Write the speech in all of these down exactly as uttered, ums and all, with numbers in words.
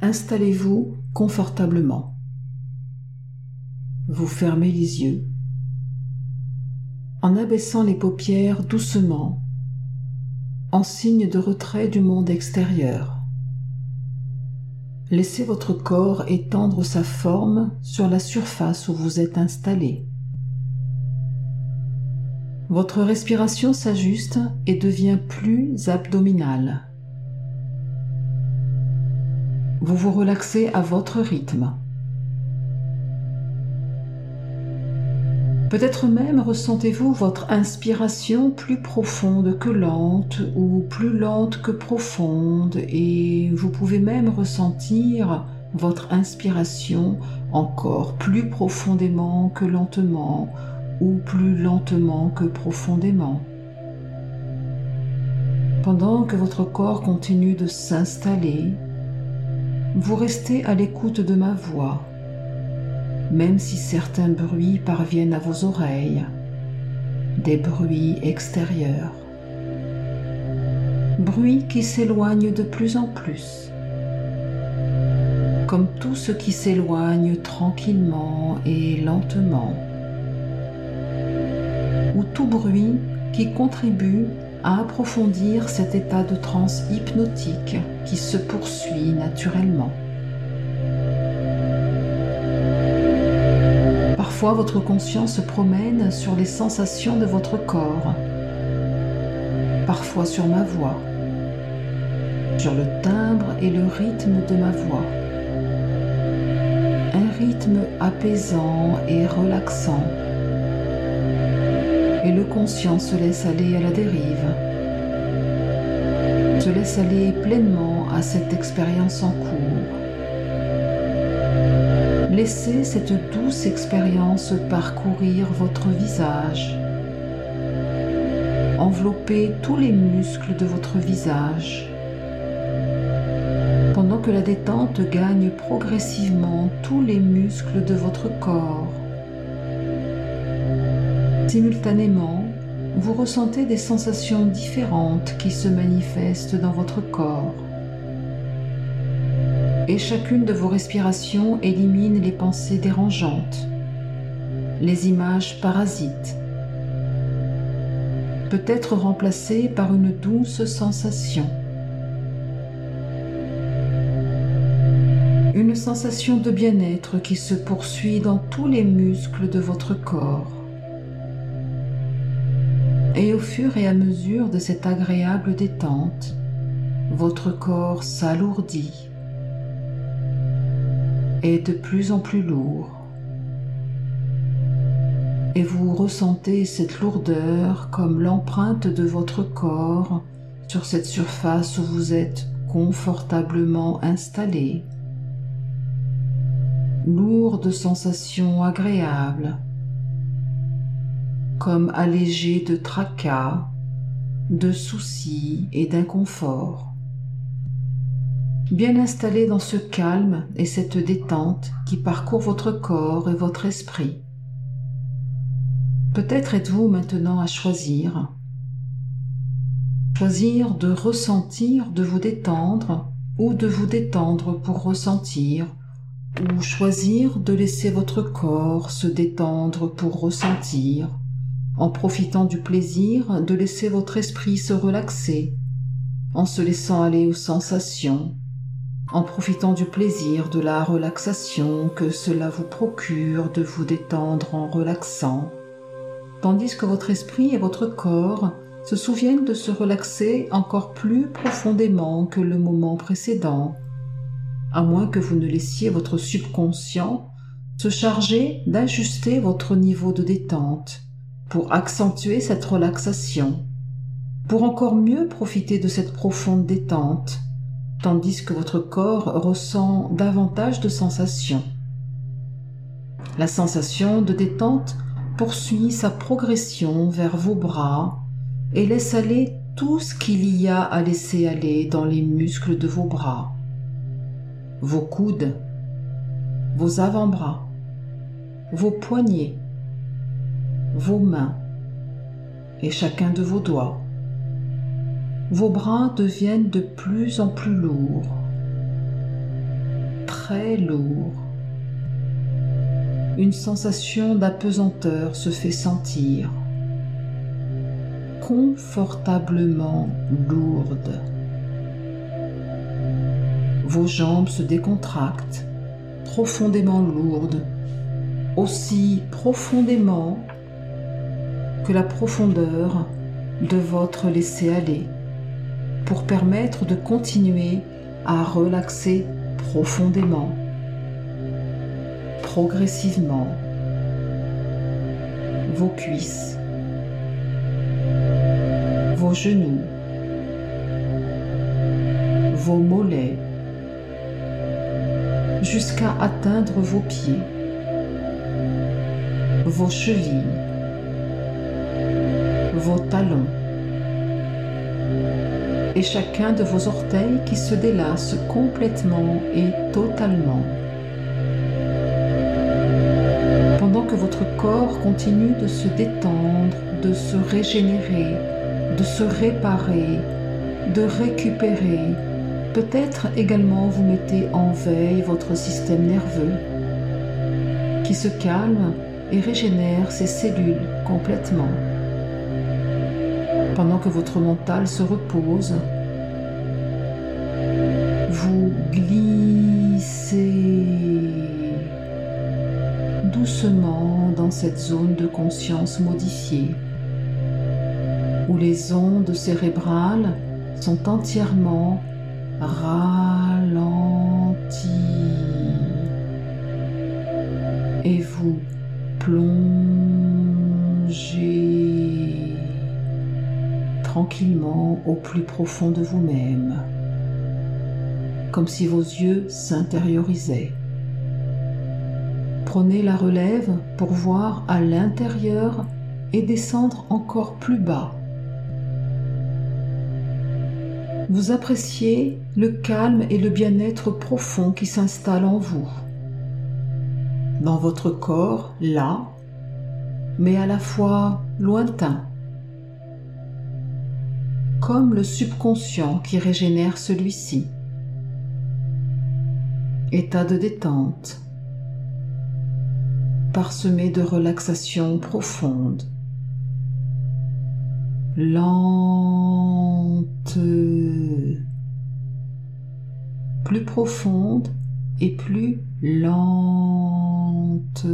Installez-vous confortablement. Vous fermez les yeux. En abaissant les paupières doucement, en signe de retrait du monde extérieur. Laissez votre corps étendre sa forme sur la surface où vous êtes installé. Votre respiration s'ajuste et devient plus abdominale. Vous vous relaxez à votre rythme. Peut-être même ressentez-vous votre inspiration plus profonde que lente ou plus lente que profonde, et vous pouvez même ressentir votre inspiration encore plus profondément que lentement ou plus lentement que profondément. Pendant que votre corps continue de s'installer, vous restez à l'écoute de ma voix, même si certains bruits parviennent à vos oreilles, des bruits extérieurs, bruits qui s'éloignent de plus en plus, comme tout ce qui s'éloigne tranquillement et lentement, ou tout bruit qui contribue à approfondir cet état de transe hypnotique qui se poursuit naturellement. Parfois, votre conscience se promène sur les sensations de votre corps, parfois sur ma voix, sur le timbre et le rythme de ma voix. Un rythme apaisant et relaxant. Et le conscient se laisse aller à la dérive, se laisse aller pleinement à cette expérience en cours. Laissez cette douce expérience parcourir votre visage, envelopper tous les muscles de votre visage, pendant que la détente gagne progressivement tous les muscles de votre corps. Simultanément, vous ressentez des sensations différentes qui se manifestent dans votre corps. Et chacune de vos respirations élimine les pensées dérangeantes, les images parasites, peut être remplacées par une douce sensation. Une sensation de bien-être qui se poursuit dans tous les muscles de votre corps. Et au fur et à mesure de cette agréable détente, votre corps s'alourdit, est de plus en plus lourd, et vous ressentez cette lourdeur comme l'empreinte de votre corps sur cette surface où vous êtes confortablement installé. Lourde sensation agréable, comme allégé de tracas, de soucis et d'inconfort. Bien installé dans ce calme et cette détente qui parcourt votre corps et votre esprit. Peut-être êtes-vous maintenant à choisir. Choisir de ressentir, de vous détendre, ou de vous détendre pour ressentir, ou choisir de laisser votre corps se détendre pour ressentir, en profitant du plaisir de laisser votre esprit se relaxer, en se laissant aller aux sensations, en profitant du plaisir de la relaxation que cela vous procure de vous détendre en relaxant, tandis que votre esprit et votre corps se souviennent de se relaxer encore plus profondément que le moment précédent, à moins que vous ne laissiez votre subconscient se charger d'ajuster votre niveau de détente pour accentuer cette relaxation, pour encore mieux profiter de cette profonde détente, tandis que votre corps ressent davantage de sensations. La sensation de détente poursuit sa progression vers vos bras et laisse aller tout ce qu'il y a à laisser aller dans les muscles de vos bras, vos coudes, vos avant-bras, vos poignets, vos mains et chacun de vos doigts. Vos bras deviennent de plus en plus lourds. très lourd. Une sensation d'apesanteur se fait sentir, confortablement lourde. Vos jambes se décontractent, profondément lourdes, aussi profondément que la profondeur de votre laisser-aller, pour permettre de continuer à relaxer profondément, progressivement, vos cuisses, vos genoux, vos mollets, jusqu'à atteindre vos pieds, vos chevilles, vos talons, et chacun de vos orteils qui se délasse complètement et totalement. Pendant que votre corps continue de se détendre, de se régénérer, de se réparer, de récupérer, peut-être également vous mettez en veille votre système nerveux qui se calme et régénère ses cellules complètement. Pendant que votre mental se repose, vous glissez doucement dans cette zone de conscience modifiée, où les ondes cérébrales sont entièrement ralenties et vous plongez tranquillement au plus profond de vous-même, comme si vos yeux s'intériorisaient. Prenez la relève pour voir à l'intérieur et descendre encore plus bas. Vous appréciez le calme et le bien-être profond qui s'installe en vous, dans votre corps, là, mais à la fois lointain, comme le subconscient qui régénère celui-ci. État de détente, parsemé de relaxation profonde, lente, plus profonde et plus lente.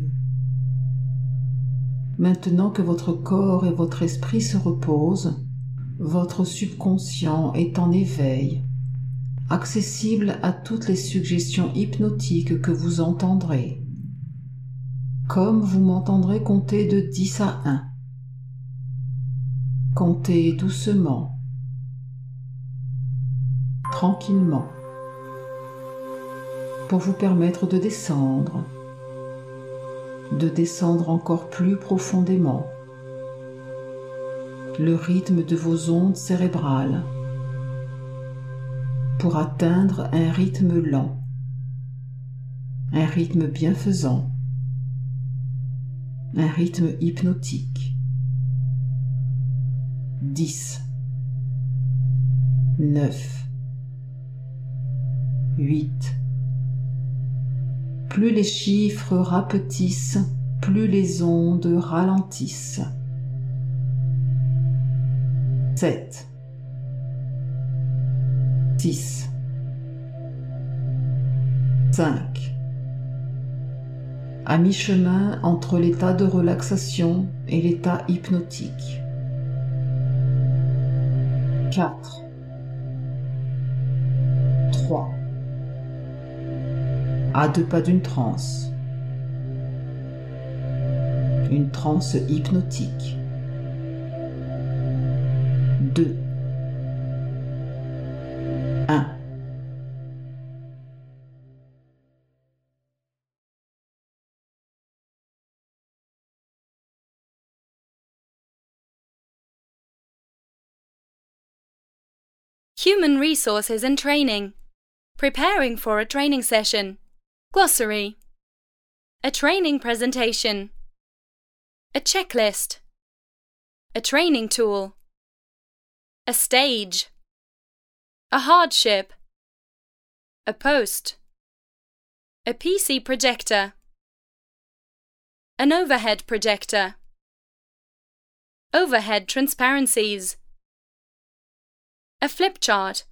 Maintenant que votre corps et votre esprit se reposent, votre subconscient est en éveil, accessible à toutes les suggestions hypnotiques que vous entendrez, comme vous m'entendrez compter de dix à un. Comptez doucement, tranquillement, pour vous permettre de descendre, de descendre encore plus profondément, le rythme de vos ondes cérébrales, pour atteindre un rythme lent, un rythme bienfaisant, un rythme hypnotique. dix, neuf, huit. Plus les chiffres rapetissent, plus les ondes ralentissent. sept, six, cinq. À mi-chemin entre l'état de relaxation et l'état hypnotique. quatre, trois. À deux pas d'une transe. Une transe hypnotique. deux, un. Human resources and training. Preparing for a training session. Glossary. A training presentation. A checklist. A training tool. A stage. A hardship. A post. A P C projector. An overhead projector. Overhead transparencies. A flip chart.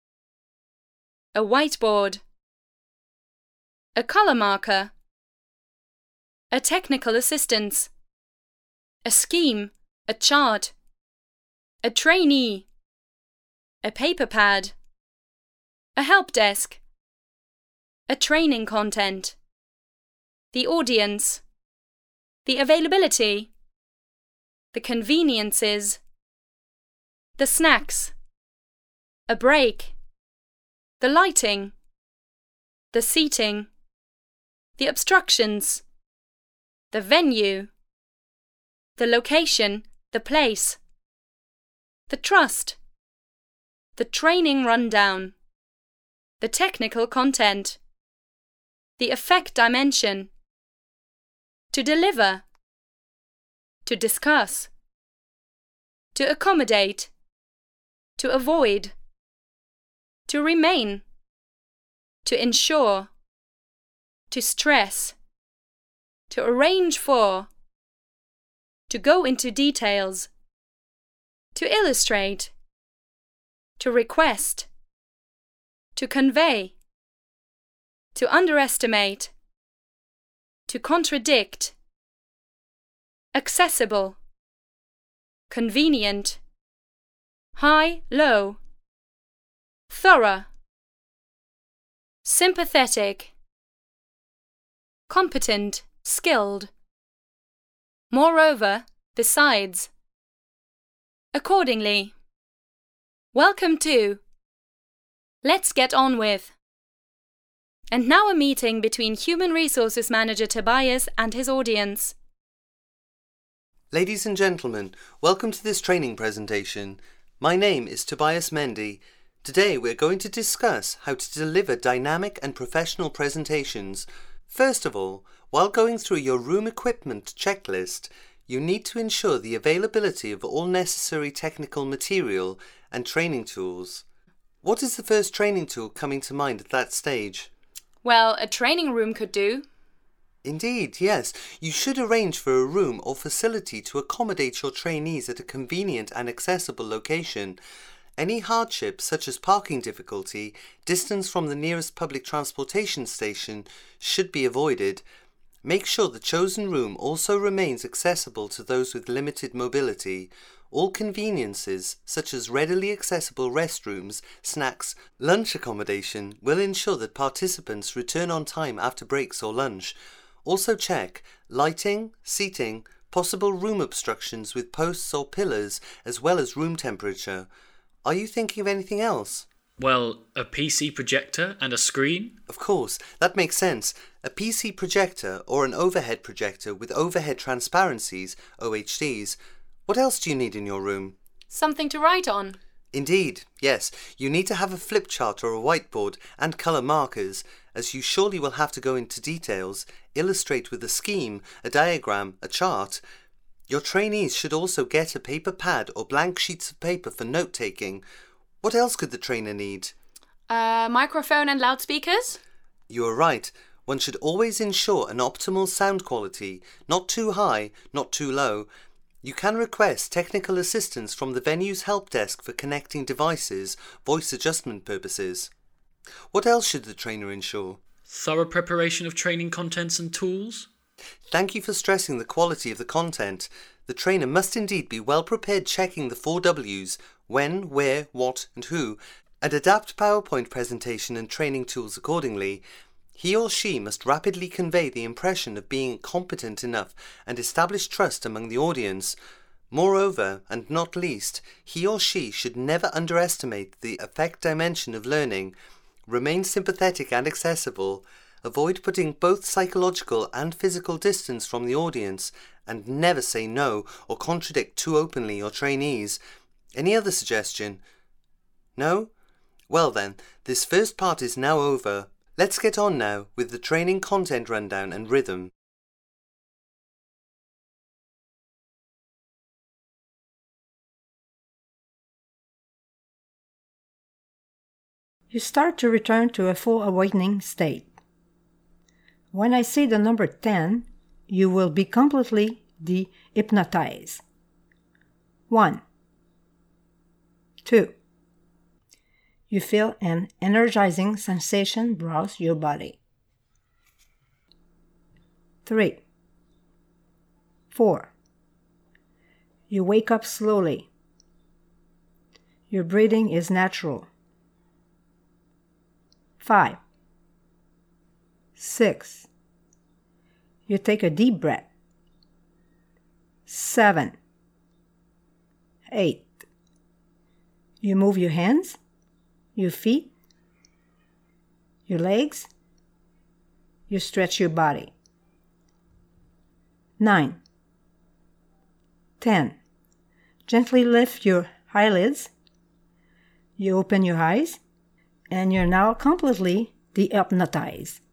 A whiteboard. A color marker. A technical assistance. A scheme, a chart. A trainee. A paper pad. A help desk. A training content. The audience. The availability. The conveniences. The snacks. A break. The lighting. The seating. The obstructions. The venue. The location, the place. The trust. The training rundown. The technical content. The effect dimension. To deliver. To discuss. To accommodate. To avoid. To remain. To ensure. To stress. To arrange for. To go into details. To illustrate. To request. To convey. To underestimate. To contradict. Accessible. Convenient. High, low. Thorough. Sympathetic. Competent, skilled. Moreover, besides. Accordingly. Welcome to. Let's get on with. And now a meeting between Human Resources Manager Tobias and his audience. Ladies and gentlemen, welcome to this training presentation. My name is Tobias Mendy. Today we're going to discuss how to deliver dynamic and professional presentations. First of all, while going through your room equipment checklist, you need to ensure the availability of all necessary technical material and training tools. What is the first training tool coming to mind at that stage? Well, a training room could do. Indeed, yes. You should arrange for a room or facility to accommodate your trainees at a convenient and accessible location. Any hardships such as parking difficulty, distance from the nearest public transportation station should be avoided. Make sure the chosen room also remains accessible to those with limited mobility. All conveniences, such as readily accessible restrooms, snacks, lunch accommodation, will ensure that participants return on time after breaks or lunch. Also check lighting, seating, possible room obstructions with posts or pillars, as well as room temperature. Are you thinking of anything else? Well, a P C projector and a screen? Of course, that makes sense. A P C projector or an overhead projector with overhead transparencies, O H Ds. What else do you need in your room? Something to write on. Indeed, yes. You need to have a flip chart or a whiteboard and colour markers, as you surely will have to go into details, illustrate with a scheme, a diagram, a chart. Your trainees should also get a paper pad or blank sheets of paper for note-taking. What else could the trainer need? A microphone and loudspeakers? You are right. One should always ensure an optimal sound quality, not too high, not too low. You can request technical assistance from the venue's help desk for connecting devices, voice adjustment purposes. What else should the trainer ensure? Thorough preparation of training contents and tools? Thank you for stressing the quality of the content. The trainer must indeed be well prepared checking the four W's, when, where, what and who, and adapt PowerPoint presentation and training tools accordingly. He or she must rapidly convey the impression of being competent enough and establish trust among the audience. Moreover, and not least, he or she should never underestimate the affect dimension of learning. Remain sympathetic and accessible. Avoid putting both psychological and physical distance from the audience, and never say no or contradict too openly your trainees. Any other suggestion? No? Well then, this first part is now over. Let's get on now with the training content rundown and rhythm. You start to return to a full awakening state. When I say the number ten, you will be completely de-hypnotized. One. Two. You feel an energizing sensation browse your body. Three. Four. You wake up slowly. Your breathing is natural. Five. Six. You take a deep breath. Seven. Eight. You move your hands, your feet, your legs. You stretch your body. Nine. Ten. Gently lift your eyelids. You open your eyes, and you're now completely de-hypnotized.